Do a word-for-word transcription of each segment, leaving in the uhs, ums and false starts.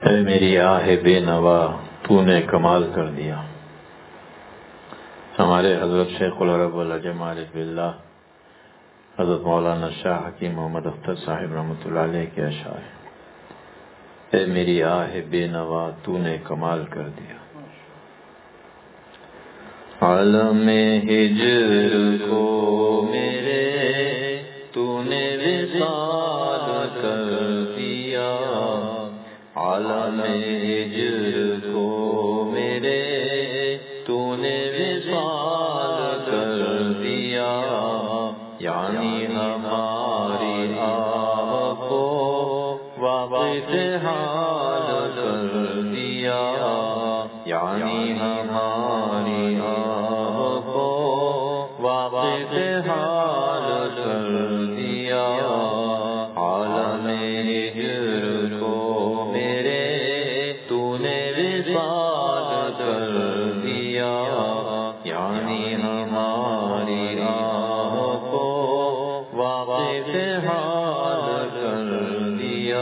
اے میری آہ بے نوا تو نے کمال کر دیا۔ ہمارے حضرت شیخ العرب والعجم عارف باللہ حضرت مولانا شاہ حکیم محمد اختر صاحب رحمۃ اللہ علیہ کے اشعار، اے میری آہ بے نوا تو نے کمال کر دیا۔ عالم ہجر کو میرے تو نے وصال کر دیا، عالم ہجر کو میرے تو نے وصال کر دیا، یعنی ہماری آہ کو واقف حال کر دیا، یعنی ہماری آہ کو واقف حال کر دیا، عالم ہجر کو میرے تو نے وصال کر دیا، یعنی ہماری آہ کو واقف حال کر دیا۔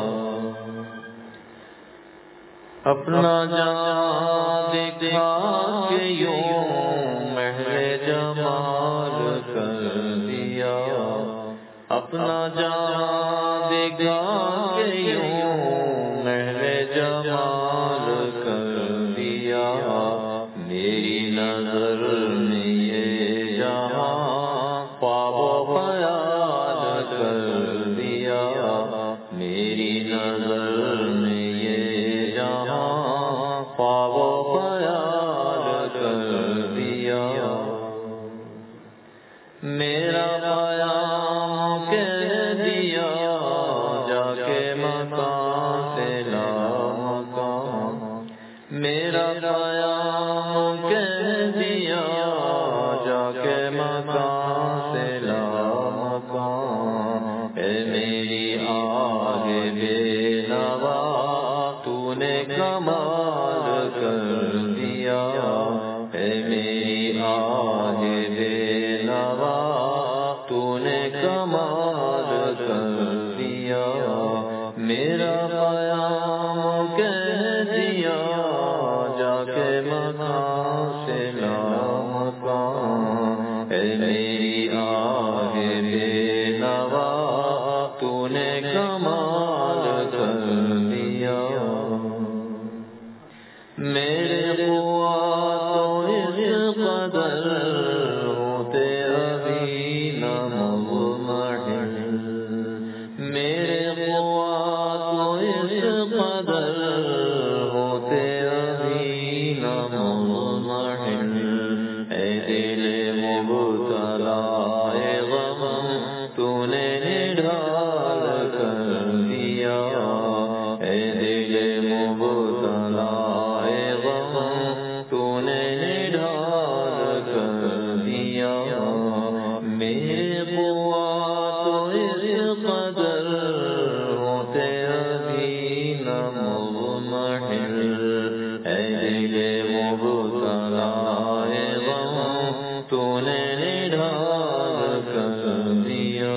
اپنا جان دکھا کے یوں مہر جمال کر دیا، اپنا جان دکھا کے یوں مہر جمال کر دیا، میری نظر میں یہ جہاں خواب و خیال کر دیا، میری نظر میں یہ جہاں خواب و خیال کر دیا، میرا پیام کہہ دیا جا کے مکان سے لامکان، میرا پیام کہہ دیا جا کے مکان سے لامکان، اے میری آہ بے نوا تو نے کمال کر دیا، اے میری آہ بے نوا تو نے کمال کر دیا، میرا پیام کہہ دیا جا کے مکان سے لامکان، اے میری آہ بے نوا تو نے کمال کر دیا، میرے قوات اس قدر ہوتے ابھی نہ مضمحل، میرے قوات اس قدر ہوتے ابھی نہ مضمحل، اے دل مبتلا غم تو نے ڈھال کر دیا، اے دل مبتلا غم تو نے ڈھال کر دیا، میرے قوات اس قدر ہوتے ابھی نہ مضمحل، اے دل مبتلا غم تو نے ڈھال کر دیا،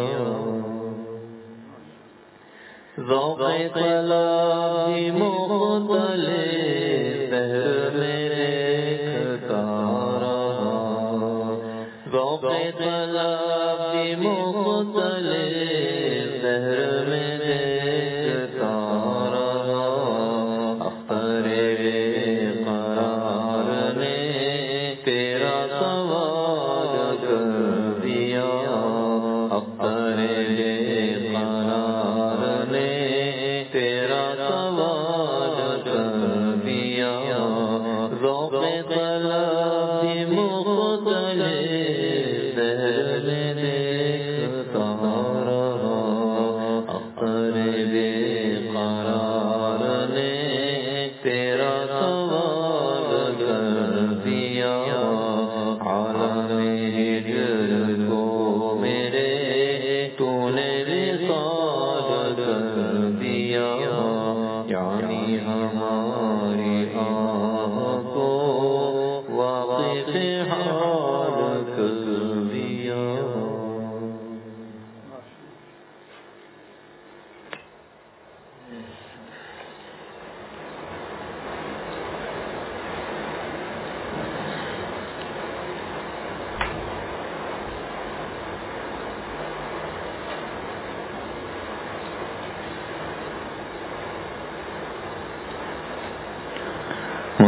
ذوق طلب بھی مختلف بہر میں دیکھتا رہا، ذوق طلب بھی مختلف بہر میں دیکھتا رہا، اختر بے قرار نے تیرا سوال کر دیا، اختر بے قرار نے تیرا سوال کر دیا، ذوق طلب بھی مختلف بہر میں دیکھتا رہا، اختر بے قرار نے تیرا سوال کر دیا، عالم ہجر کو میرے تو نے وصال کر دیا، یعنی ہماری آہ کو واقف حال کر دیا۔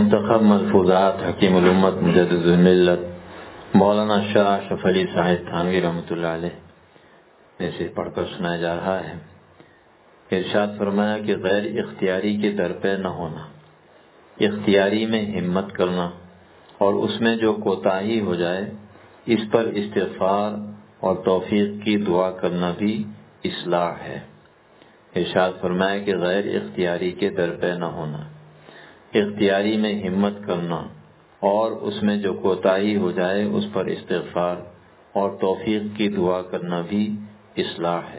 منتخب ملفوظات حکیم الامت مجدد الملت مولانا شاہ اشرف علی صاحب تھانوی رحمۃ اللہ علیہ میں سے پڑھ کر سنایا جا رہا ہے۔ ارشاد فرمایا کہ غیر اختیاری کے در پہ نہ ہونا، اختیاری میں ہمت کرنا اور اس میں جو کوتاہی ہو جائے اس پر استغفار اور توفیق کی دعا کرنا بھی اصلاح ہے۔ ارشاد فرمایا کہ غیر اختیاری کے در پہ نہ ہونا، اختیاری میں ہمت کرنا اور اس میں جو کوتاہی ہو جائے اس پر استغفار اور توفیق کی دعا کرنا بھی اصلاح ہے۔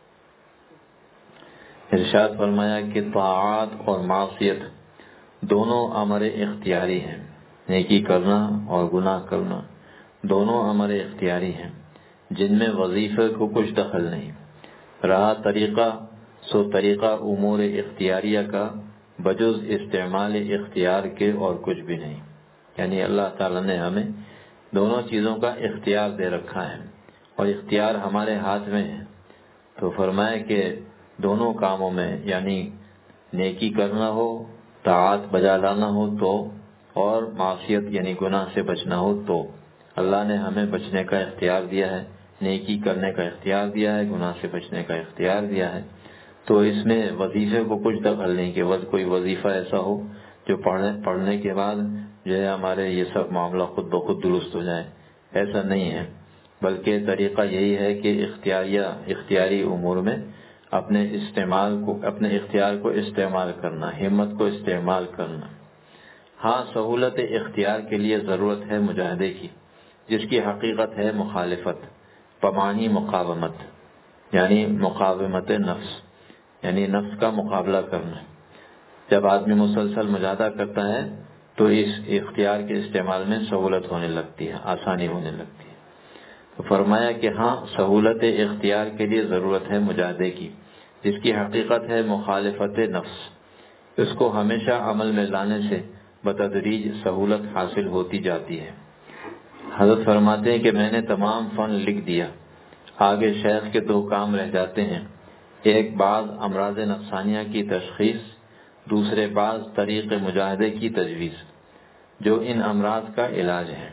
ارشاد فرمایا کہ طاعات اور معصیت دونوں امر اختیاری ہیں، نیکی کرنا اور گناہ کرنا دونوں امر اختیاری ہیں جن میں وظیفے کو کچھ دخل نہیں۔ رہا طریقہ سو طریقہ امور اختیاریہ کا بجز استعمال اختیار کے اور کچھ بھی نہیں، یعنی اللہ تعالیٰ نے ہمیں دونوں چیزوں کا اختیار دے رکھا ہے اور اختیار ہمارے ہاتھ میں ہے، تو فرمایا کہ دونوں کاموں میں یعنی نیکی کرنا ہو، طاعات بجا لانا ہو تو، اور معصیت یعنی گناہ سے بچنا ہو تو اللہ نے ہمیں بچنے کا اختیار دیا ہے، نیکی کرنے کا اختیار دیا ہے، گناہ سے بچنے کا اختیار دیا ہے۔ تو اس میں وظیفے کو کچھ دخل نہیں کہ بس کوئی وظیفہ ایسا ہو جو پڑھنے پڑھنے کے بعد جو ہے ہمارے یہ سب معاملہ خود بخود درست ہو جائے، ایسا نہیں ہے، بلکہ طریقہ یہی ہے کہ اختیاریہ اختیاری امور میں اپنے استعمال کو اپنے اختیار کو استعمال کرنا، ہمت کو استعمال کرنا۔ ہاں سہولت اختیار کے لیے ضرورت ہے مجاہدے کی، جس کی حقیقت ہے مخالفت، بمعنی مقاومت، یعنی مقاومت نفس، یعنی نفس کا مقابلہ کرنا۔ جب آدمی مسلسل مجاہدہ کرتا ہے تو اس اختیار کے استعمال میں سہولت ہونے لگتی ہے، آسانی ہونے لگتی ہے۔ تو فرمایا کہ ہاں سہولت اختیار کے لیے ضرورت ہے مجاہدے کی، جس کی حقیقت ہے مخالفت نفس۔ اس کو ہمیشہ عمل میں لانے سے بتدریج سہولت حاصل ہوتی جاتی ہے۔ حضرت فرماتے ہیں کہ میں نے تمام فن لکھ دیا، آگے شیخ کے دو کام رہ جاتے ہیں، ایک بعض امراض نفسانیہ کی تشخیص، دوسرے بعض طریق مجاہدے کی تجویز جو ان امراض کا علاج ہے۔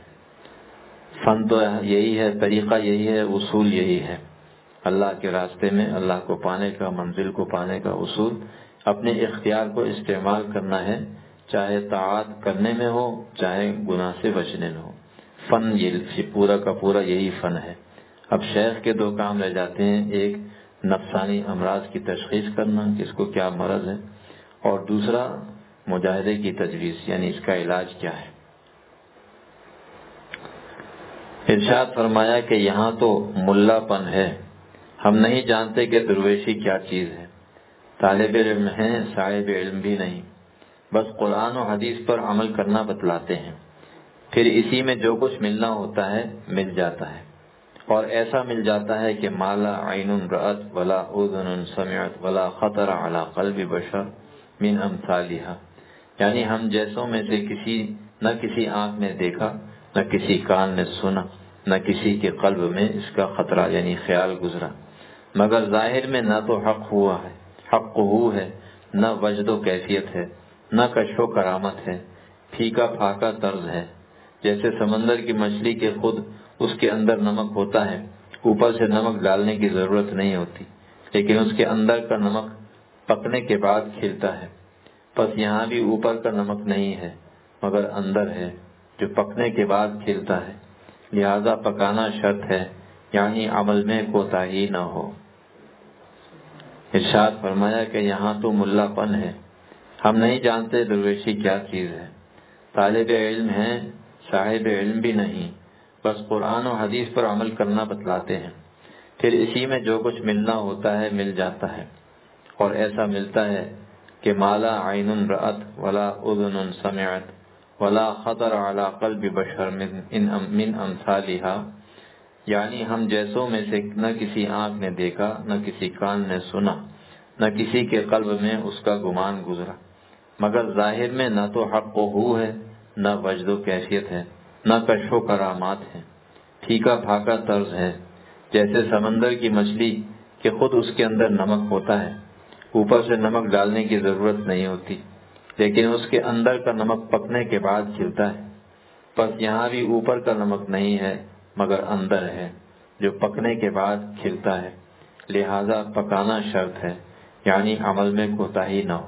فن تو یہی ہے، طریقہ یہی ہے، اصول یہی ہے، اللہ کے راستے میں اللہ کو پانے کا، منزل کو پانے کا اصول اپنے اختیار کو استعمال کرنا ہے، چاہے طاعات کرنے میں ہو چاہے گناہ سے بچنے میں ہو۔ فن یہ پورا کا پورا یہی فن ہے۔ اب شیخ کے دو کام رہ جاتے ہیں، ایک نفسانی امراض کی تشخیص کرنا کہ اس کو کیا مرض ہے، اور دوسرا مجاہدے کی تجویز یعنی اس کا علاج کیا ہے۔ ارشاد فرمایا کہ یہاں تو ملا پن ہے، ہم نہیں جانتے کہ درویشی کیا چیز ہے، طالب علم ہیں صاحب علم بھی نہیں، بس قرآن و حدیث پر عمل کرنا بتلاتے ہیں، پھر اسی میں جو کچھ ملنا ہوتا ہے مل جاتا ہے، اور ایسا مل جاتا ہے کہ مالا عین رأت ولا اذن سمعت ولا خطر علی قلب بشر من امثالها، یعنی ہم جیسوں میں سے کسی نہ کسی آنکھ نے دیکھا، نہ کسی کان نے سنا، نہ کسی کے قلب میں اس کا خطرہ یعنی خیال گزرا، مگر ظاہر میں نہ تو حق ہوا ہے حق ہو ہے، نہ وجد و کیفیت ہے، نہ کشف و کرامت ہے، پھیکا پھاکا طرز ہے، جیسے سمندر کی مچھلی کے خود اس کے اندر نمک ہوتا ہے، اوپر سے نمک ڈالنے کی ضرورت نہیں ہوتی، لیکن اس کے اندر کا نمک پکنے کے بعد کھلتا ہے، بس یہاں بھی اوپر کا نمک نہیں ہے مگر اندر ہے جو پکنے کے بعد کھلتا ہے، لہذا پکانا شرط ہے، یعنی عمل میں کوتاہی نہ ہو۔ ارشاد فرمایا کہ یہاں تو ملا پن ہے، ہم نہیں جانتے درویشی کیا چیز ہے، طالب علم ہیں صاحب علم بھی نہیں، بس قرآن و حدیث پر عمل کرنا بتلاتے ہیں، پھر اسی میں جو کچھ ملنا ہوتا ہے مل جاتا ہے، اور ایسا ملتا ہے کہ مالا عین رأت ولا اذن سمعت ولا خطر علی قلب بشر من من امثالها، یعنی ہم جیسوں میں سے نہ کسی آنکھ نے دیکھا، نہ کسی کان نے سنا، نہ کسی کے قلب میں اس کا گمان گزرا، مگر ظاہر میں نہ تو حق و ہو ہے، نہ وجد و کیفیت ہے، نہ کشف و کرامات ہے، پھیکا پھاکا طرز ہے، جیسے سمندر کی مچھلی کہ خود اس کے اندر نمک ہوتا ہے، اوپر سے نمک ڈالنے کی ضرورت نہیں ہوتی، لیکن اس کے اندر کا نمک پکنے کے بعد کھلتا ہے۔ بس یہاں بھی اوپر کا نمک نہیں ہے مگر اندر ہے جو پکنے کے بعد کھلتا ہے، لہذا پکانا شرط ہے، یعنی عمل میں کوتاہی نہ ہو۔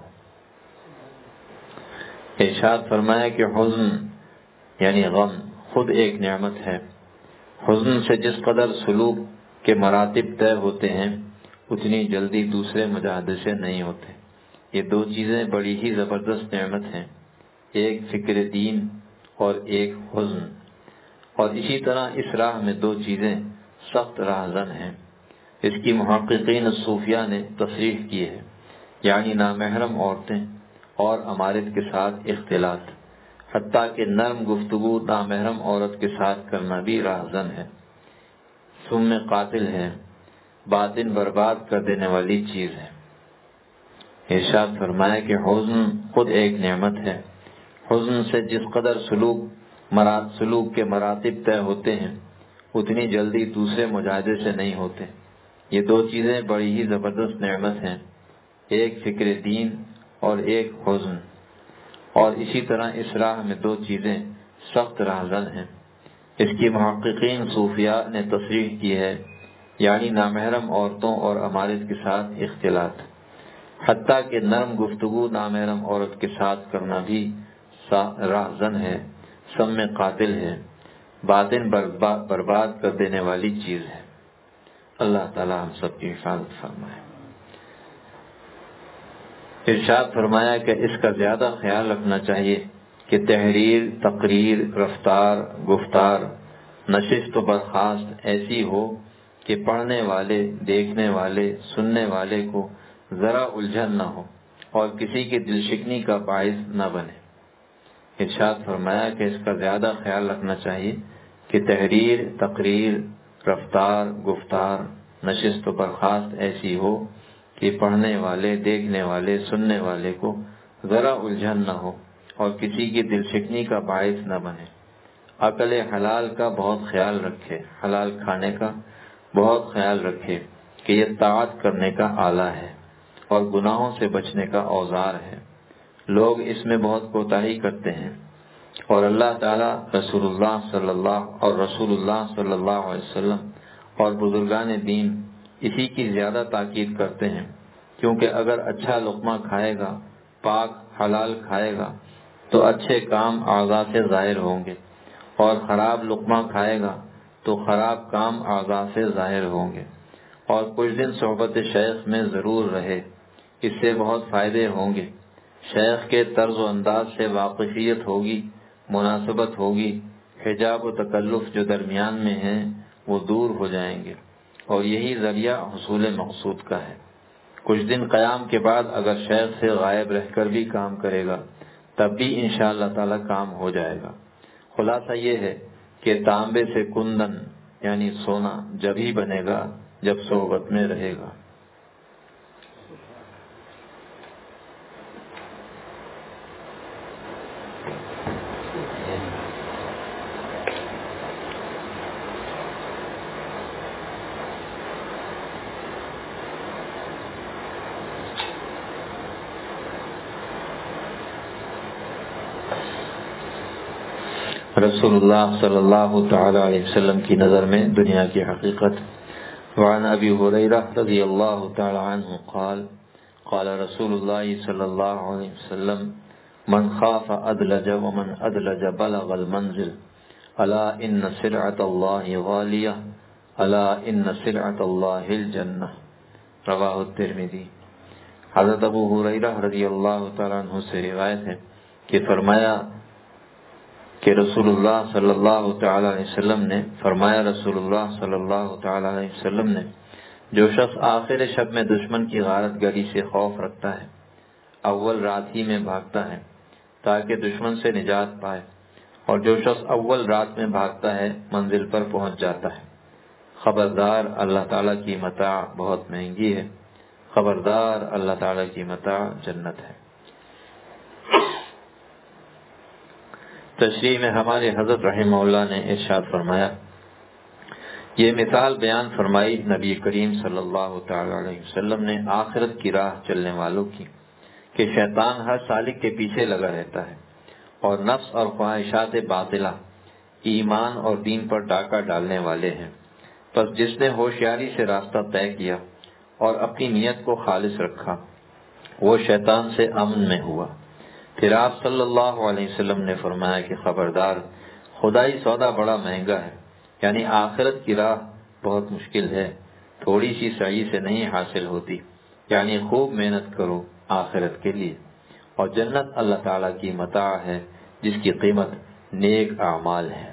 ارشاد فرمایا کہ حزن یعنی غم خود ایک نعمت ہے۔ حزن سے جس قدر سلوک کے مراتب طے ہوتے ہیں اتنی جلدی دوسرے مجاہدے سے نہیں ہوتے۔ یہ دو چیزیں بڑی ہی زبردست نعمت ہیں، ایک فکر دین اور ایک حزن، اور اسی طرح اس راہ میں دو چیزیں سخت راہزن ہیں۔ اس کی محققین صوفیہ نے تصریح کی ہے، یعنی نامحرم عورتیں اور امارت کے ساتھ اختلاط، حتیٰ کہ نرم گفتگو نامحرم عورت کے ساتھ کرنا بھی راہزن ہے، سم قاتل ہے، باطن برباد کر دینے والی چیز ہے۔ ارشاد فرمایا کہ حزن خود ایک نعمت ہے۔ حزن سے جس قدر سلوک مرات سلوک کے مراتب طے ہوتے ہیں اتنی جلدی دوسرے مجاہدے سے نہیں ہوتے۔ یہ دو چیزیں بڑی ہی زبردست نعمت ہیں، ایک فکر دین اور ایک حزن، اور اسی طرح اس راہ میں دو چیزیں سخت راہزن ہیں۔ اس کی محققین صوفیاء نے تصریح کی ہے، یعنی نامحرم عورتوں اور امارت کے ساتھ اختلاط، حتیٰ کہ نرم گفتگو نامحرم عورت کے ساتھ کرنا بھی راہزن ہے، سم قاتل ہے، باطن برباد کر دینے والی چیز ہے۔ اللہ تعالی ہم سب کی حفاظت فرمائے۔ ارشاد فرمایا کہ اس کا زیادہ خیال رکھنا چاہیے کہ تحریر، تقریر، رفتار، گفتار، نشست و برخاست ایسی ہو کہ پڑھنے والے، دیکھنے والے، سننے والے کو ذرا الجھن نہ ہو اور کسی کی دل شکنی کا باعث نہ بنے۔ ارشاد فرمایا کہ اس کا زیادہ خیال رکھنا چاہیے کہ تحریر، تقریر، رفتار، گفتار، نشست و برخاست ایسی ہو کہ پڑھنے والے، دیکھنے والے، سننے والے کو ذرا الجھن نہ ہو اور کسی کی دل شکنی کا باعث نہ بنے۔ عقل حلال کا بہت خیال رکھے، حلال کھانے کا بہت خیال رکھے کہ یہ طاعت کرنے کا آلہ ہے اور گناہوں سے بچنے کا اوزار ہے۔ لوگ اس میں بہت کوتاہی کرتے ہیں، اور اللہ تعالیٰ، رسول اللہ صلی اللہ اور رسول اللہ صلی اللہ علیہ وسلم اور بزرگان دین اسی کی زیادہ تاکید کرتے ہیں، کیونکہ اگر اچھا لقمہ کھائے گا، پاک حلال کھائے گا تو اچھے کام اعضاء سے ظاہر ہوں گے، اور خراب لقمہ کھائے گا تو خراب کام اعضاء سے ظاہر ہوں گے۔ اور کچھ دن صحبت شیخ میں ضرور رہے، اس سے بہت فائدے ہوں گے۔ شیخ کے طرز و انداز سے واقفیت ہوگی، مناسبت ہوگی، حجاب و تکلف جو درمیان میں ہیں وہ دور ہو جائیں گے، اور یہی ذریعہ حصول مقصود کا ہے۔ کچھ دن قیام کے بعد اگر شیخ سے غائب رہ کر بھی کام کرے گا تب بھی انشاءاللہ تعالی کام ہو جائے گا۔ خلاصہ یہ ہے کہ تانبے سے کندن یعنی سونا جب ہی بنے گا جب صحبت میں رہے گا۔ رسول اللہ صلی اللہ تعالی علیہ وسلم کی نظر میں دنیا کی حقیقت۔ وعن ابی ہریرہ رضی اللہ تعالی عنہ قال قال رسول اللہ صلی اللہ علیہ وسلم من خاف ادلج ومن ادلج بلغ المنزل الا ان سلعۃ اللہ غالیہ الا ان سلعۃ اللہ الجنہ، رواہ الترمذی۔ حضرت ابو ہریرہ رضی اللہ تعالی عنہ سے روایت ہے کہ فرمایا کہ رسول اللہ صلی اللہ تعالی علیہ وسلم نے فرمایا رسول اللہ صلی اللہ تعالی علیہ وسلم نے جو شخص آخر شب میں دشمن کی غارت گری سے خوف رکھتا ہے، اول رات ہی میں بھاگتا ہے تاکہ دشمن سے نجات پائے، اور جو شخص اول رات میں بھاگتا ہے منزل پر پہنچ جاتا ہے، خبردار اللہ تعالیٰ کی متاع بہت مہنگی ہے، خبردار اللہ تعالیٰ کی متاع جنت ہے۔ تشریح میں ہمارے حضرت رحمہ اللہ نے ارشاد فرمایا، یہ مثال بیان فرمائی نبی کریم صلی اللہ تعالی علیہ وسلم نے آخرت کی راہ چلنے والوں کی، کہ شیطان ہر سالک کے پیچھے لگا رہتا ہے اور نفس اور خواہشات باطلہ ایمان اور دین پر ڈاکہ ڈالنے والے ہیں۔ پس جس نے ہوشیاری سے راستہ طے کیا اور اپنی نیت کو خالص رکھا وہ شیطان سے امن میں ہوا۔ پھر آپ صلی اللہ علیہ وسلم نے فرمایا کہ خبردار، خدائی سودا بڑا مہنگا ہے، یعنی آخرت کی راہ بہت مشکل ہے، تھوڑی سی سعی سے نہیں حاصل ہوتی، یعنی خوب محنت کرو آخرت کے لیے۔ اور جنت اللہ تعالیٰ کی متاع ہے جس کی قیمت نیک اعمال ہے۔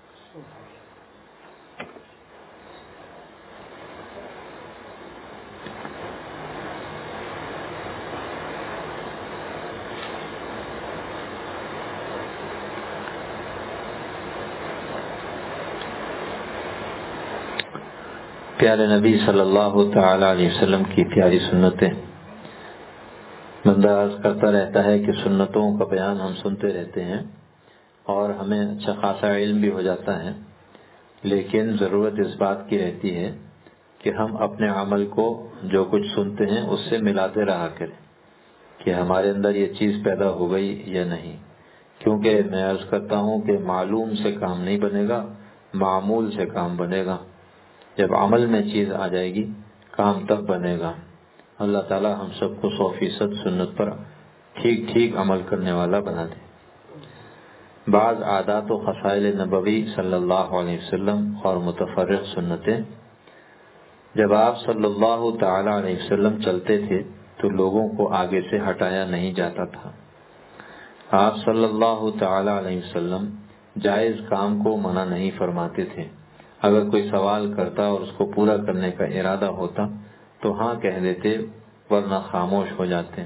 پیارے نبی صلی اللہ تعالی علیہ وسلم کی پیاری سنتیں، بندہ عرض کرتا رہتا ہے کہ سنتوں کا بیان ہم سنتے رہتے ہیں اور ہمیں اچھا خاصا علم بھی ہو جاتا ہے، لیکن ضرورت اس بات کی رہتی ہے کہ ہم اپنے عمل کو جو کچھ سنتے ہیں اس سے ملاتے رہا کریں کہ ہمارے اندر یہ چیز پیدا ہو گئی یا نہیں، کیونکہ میں عرض کرتا ہوں کہ معلوم سے کام نہیں بنے گا، معمول سے کام بنے گا۔ جب عمل میں چیز آ جائے گی کام تب بنے گا۔ اللہ تعالی ہم سب کو سو فیصد سنت پر ٹھیک ٹھیک عمل کرنے والا بنا دے۔ بعض عادات و خصائل نبوی صلی اللہ علیہ وسلم اور متفرق سنتیں، جب آپ صلی اللہ تعالی علیہ وسلم چلتے تھے تو لوگوں کو آگے سے ہٹایا نہیں جاتا تھا۔ آپ صلی اللہ تعالی علیہ وسلم جائز کام کو منع نہیں فرماتے تھے۔ اگر کوئی سوال کرتا اور اس کو پورا کرنے کا ارادہ ہوتا تو ہاں کہہ دیتے، ورنہ خاموش ہو جاتے۔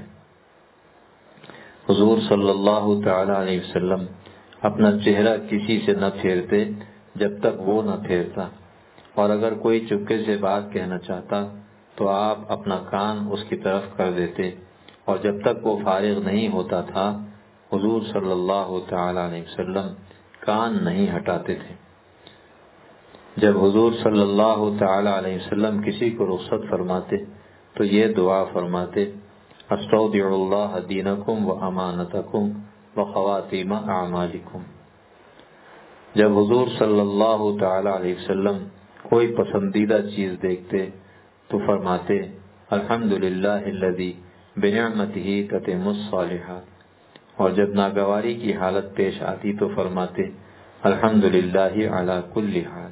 حضور صلی اللہ تعالی علیہ وسلم اپنا چہرہ کسی سے نہ پھیرتے جب تک وہ نہ پھیرتا، اور اگر کوئی چپکے سے بات کہنا چاہتا تو آپ اپنا کان اس کی طرف کر دیتے، اور جب تک وہ فارغ نہیں ہوتا تھا حضور صلی اللہ تعالی علیہ وسلم کان نہیں ہٹاتے تھے۔ جب حضور صلی اللہ تعالی علیہ وسلم کسی کو رخصت فرماتے تو یہ دعا فرماتے، استودع اللہ دینکم و امانتکم و خواتیم اعمالکم۔ جب حضور صلی اللہ تعالی علیہ وسلم کوئی پسندیدہ چیز دیکھتے تو فرماتے، الحمدللہ الذی بنعمتہ تتم الصالحات، اور جب ناگواری کی حالت پیش آتی تو فرماتے، الحمدللہ علی کل حال۔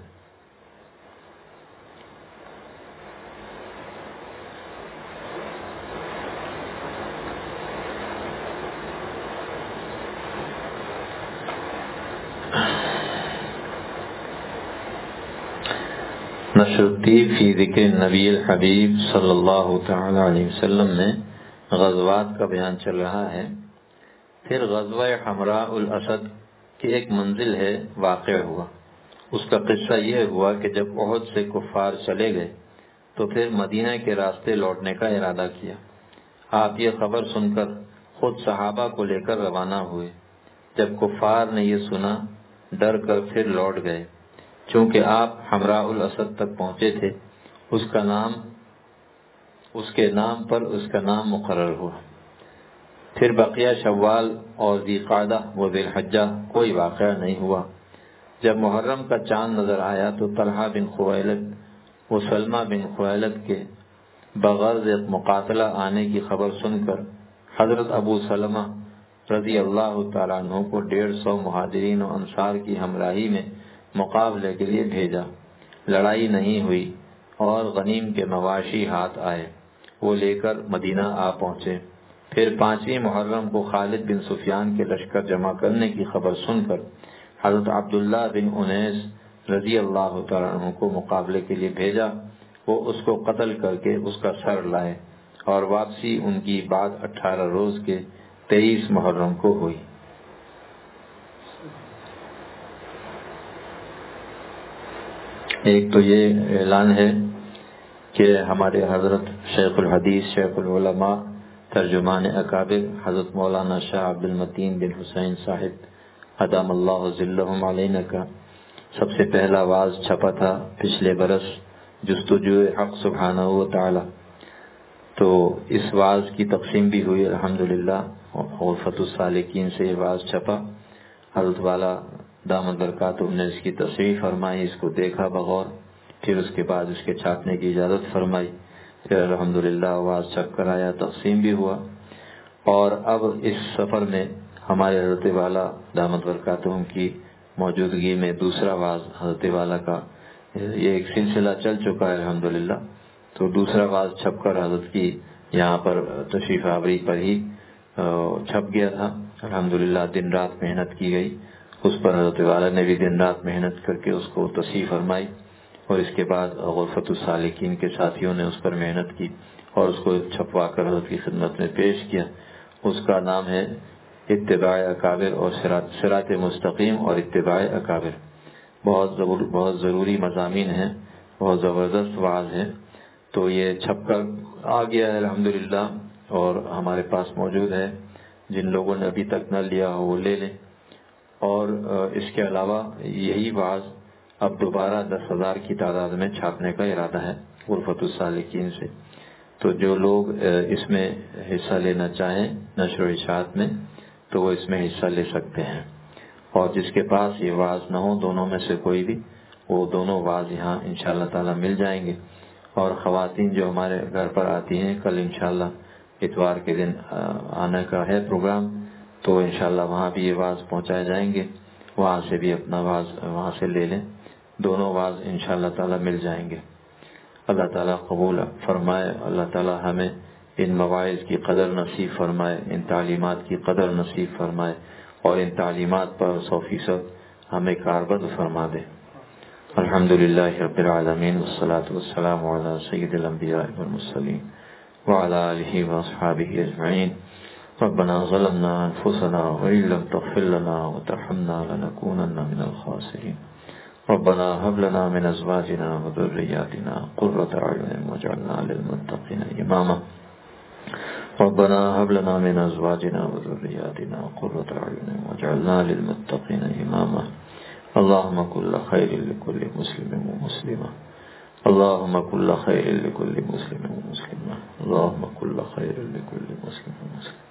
نشر الطیب فی ذکر نبی الحبیب صلی اللہ تعالی علیہ وسلم میں غزوات کا بیان چل رہا ہے۔ پھر غزوہ حمراء الاسد کی ایک منزل ہے واقع ہوا۔ اس کا قصہ یہ ہوا کہ جب احد سے کفار چلے گئے تو پھر مدینہ کے راستے لوٹنے کا ارادہ کیا۔ آپ یہ خبر سن کر خود صحابہ کو لے کر روانہ ہوئے۔ جب کفار نے یہ سنا ڈر کر پھر لوٹ گئے۔ چونکہ آپ حمراء الاسد تک پہنچے تھے، اس کا نام اس کے نام پر اس کا نام مقرر ہوا۔ پھر بقیہ شوال اور ذی قعدہ و ذی الحجہ کوئی واقعہ نہیں ہوا۔ جب محرم کا چاند نظر آیا تو طلحہ بن خویلد و سلمہ بن خویلد کے بغرض مقاتلہ آنے کی خبر سن کر حضرت ابو سلمہ رضی اللہ تعالیٰ عنہ کو ڈیڑھ سو مہاجرین و انصار کی ہمراہی میں مقابلے کے لیے بھیجا۔ لڑائی نہیں ہوئی اور غنیم کے مواشی ہاتھ آئے، وہ لے کر مدینہ آ پہنچے۔ پھر پانچویں محرم کو خالد بن سفیان کے لشکر جمع کرنے کی خبر سن کر حضرت عبداللہ بن انیس رضی اللہ تعالیٰ عنہ کو مقابلے کے لیے بھیجا۔ وہ اس کو قتل کر کے اس کا سر لائے اور واپسی ان کی بعد اٹھارہ روز کے تیئیس محرم کو ہوئی۔ ایک تو یہ اعلان ہے کہ ہمارے حضرت شیخ الحدیث شیخ العلماء ترجمان اکابر حضرت مولانا شاہ عبد المتین بن حسین صاحب ادام اللہ ذلہم علینا کا سب سے پہلا واعظ چھپا تھا پچھلے برس، جستجو حق سبحانہ و تعالی۔ تو اس واعظ کی تقسیم بھی ہوئی الحمدللہ، غرفۃ السالکین سے یہ واعظ چھپا۔ حضرت والا دامت برکاتہم نے اس کی تصریح فرمائی، اس کو دیکھا بغور، پھر اس کے بعد اس کے چھاپنے کی اجازت فرمائی، پھر الحمدللہ واعظ چھپ کر آیا، تقسیم بھی ہوا۔ اور اب اس سفر میں ہمارے حضرت والا دامت برکاتہم کی موجودگی میں دوسرا واعظ حضرت والا کا یہ ایک سلسلہ چل چکا ہے الحمدللہ، تو دوسرا واعظ چھپ کر حضرت کی یہاں پر تشریف آوری پر ہی چھپ گیا تھا الحمدللہ۔ دن رات محنت کی گئی اس پر، حضرت والا نے بھی دن رات محنت کر کے اس کو تصحیح فرمائی، اور اس کے بعد غرفۃ السالکین کے ساتھیوں نے اس پر محنت کی اور اس کو چھپوا کر حضرت کی خدمت میں پیش کیا۔ اس کا نام ہے اتباع اکابر اور صراط مستقیم اور اتباع اکابر۔ بہت بہت ضروری مضامین ہیں، بہت زبردست واعظ ہے، تو یہ چھپ کر آ گیا ہے الحمدللہ اور ہمارے پاس موجود ہے۔ جن لوگوں نے ابھی تک نہ لیا ہو وہ لے لیں۔ اور اس کے علاوہ یہی واعظ اب دوبارہ دس ہزار کی تعداد میں چھاپنے کا ارادہ ہے غرفۃ السالکین سے، تو جو لوگ اس میں حصہ لینا چاہیں نشر و اشاعت میں تو وہ اس میں حصہ لے سکتے ہیں، اور جس کے پاس یہ واعظ نہ ہو دونوں میں سے کوئی بھی، وہ دونوں واعظ یہاں انشاءاللہ تعالی مل جائیں گے۔ اور خواتین جو ہمارے گھر پر آتی ہیں، کل انشاءاللہ اتوار کے دن آنے کا ہے پروگرام، تو انشاءاللہ وہاں بھی یہ واعظ پہنچائے جائیں گے، وہاں سے بھی اپنا واعظ وہاں سے لے لیں، دونوں واعظ انشاءاللہ تعالی مل جائیں گے۔ اللہ تعالیٰ قبول فرمائے، اللہ تعالیٰ ہمیں ان مواعظ کی قدر نصیب فرمائے، ان تعلیمات کی قدر نصیب فرمائے، اور ان تعلیمات پر سو فیصد ہمیں کاربند فرما دے۔ الحمدللہ رب العالمین، والصلاة والسلام علی سید الانبیاء والمرسلین وعلی آلہ واصحابہ اجمعین۔ ربنا ظلمنا انفسنا وإن لم تغفر لنا وترحمنا لنكونن من الخاسرین۔ ربنا هب لنا من ازواجنا وذرياتنا قرة اعين واجعلنا للمتقين اماما۔ ربنا هب لنا من ازواجنا وذرياتنا قرة اعين واجعلنا للمتقين اماما۔ اللهم كل خير لكل مسلم ومسلمة، اللهم كل خير لكل مسلم ومسلمة، اللهم كل خير لكل مسلم ومسلمة۔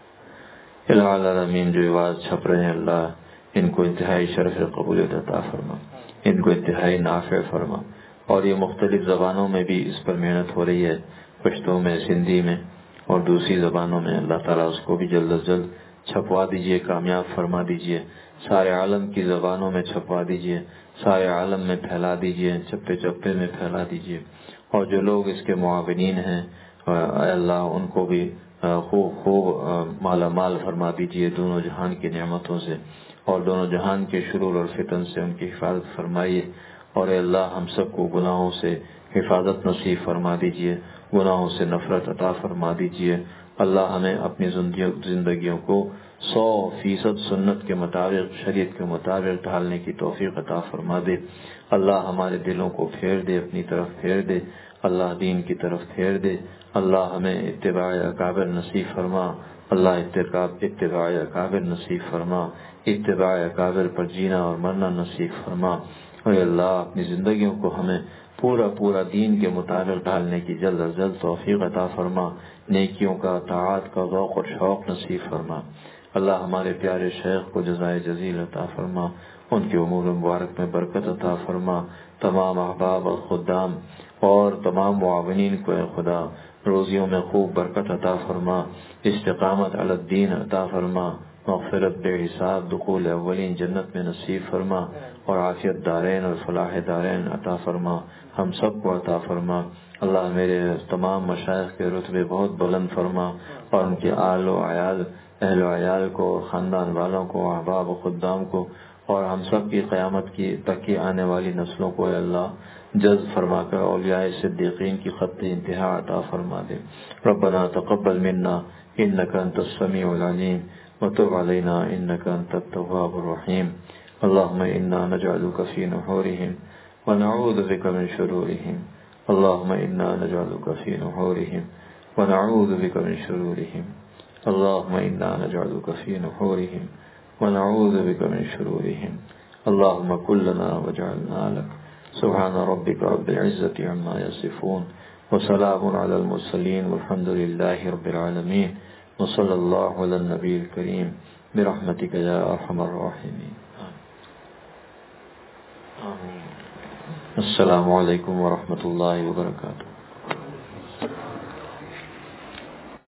العالمین جو آواز چھپ رہے ہیں اللہ ان کو انتہائی شرف قبولیت عطا فرما، ان کو انتہائی نافع فرما، اور یہ مختلف زبانوں میں بھی اس پر محنت ہو رہی ہے، پشتو میں، سندھی میں اور دوسری زبانوں میں، اللہ تعالیٰ اس کو بھی جلد از جلد چھپوا دیجئے، کامیاب فرما دیجئے، سارے عالم کی زبانوں میں چھپوا دیجئے، سارے عالم میں پھیلا دیجئے، چپے چپے میں پھیلا دیجئے، اور جو لوگ اس کے معاونین ہیں اے اللہ ان کو بھی خوب خوب مالا مال فرما دیجئے دونوں جہان کی نعمتوں سے، اور دونوں جہان کے شرور اور فتن سے ان کی حفاظت فرمائیے، اور اے اللہ ہم سب کو گناہوں سے حفاظت نصیب فرما دیجئے، گناہوں سے نفرت عطا فرما دیجئے۔ اللہ ہمیں اپنی زندگیوں کو سو فیصد سنت کے مطابق، شریعت کے مطابق ڈھالنے کی توفیق عطا فرما دے۔ اللہ ہمارے دلوں کو پھیر دے، اپنی طرف پھیر دے، اللہ دین کی طرف پھیر دے۔ اللہ ہمیں اتباع اکابر نصیب فرما، اللہ اتباع اکابر نصیب فرما، اتباع اکابر پر جینا اور مرنا نصیب فرما۔ اے اللہ اپنی زندگیوں کو ہمیں پورا پورا دین کے مطابق ڈھالنے کی جلد از جلد توفیق عطا فرما، نیکیوں کا، طاعات کا ذوق اور شوق نصیب فرما۔ اللہ ہمارے پیارے شیخ کو جزائے جزیل عطا فرما، ان کی امور مبارک میں برکت عطا فرما، تمام احباب اور خدام اور تمام معاونین کو اے خدا روزیوں میں خوب برکت عطا فرما، استقامت علی الدین عطا فرما، مغفرت بے حساب، دخول اولین جنت میں نصیب فرما، اور عافیت دارین اور فلاح دارین عطا فرما، ہم سب کو عطا فرما۔ اللہ میرے تمام مشائخ کے رتبے بہت بلند فرما، اور ان کے آل و عیال اہل و عیال کو، خاندان والوں کو، احباب و خدام کو، اور ہم سب کی قیامت کی تک کی آنے والی نسلوں کو اے اللہ جذب فرما کر اولیاء صدیقین کی خط انتہا عطا فرما دے۔ ربنا تقبل منا انک انت السمیع العلیم وتب علینا انک انت التواب الرحیم۔ اللهم انا نجعلك في نحورهم ونعوذ بك من شرورهم، اللهم انا نجعلك في نحورهم ونعوذ بك من شرورهم، اللهم انا نجعلك في نحورهم ونعوذ بك من شرورهم، اللهم كن لنا واجعلنا لك، سبحان ربك رب العزة عما يصفون وسلام علی المرسلین والحمد للہ رب العالمین وصلی اللہ علی النبی الکریم برحمتک یا ارحم الراحمین. آمین. السلام علیکم ورحمۃ اللہ وبرکاتہ.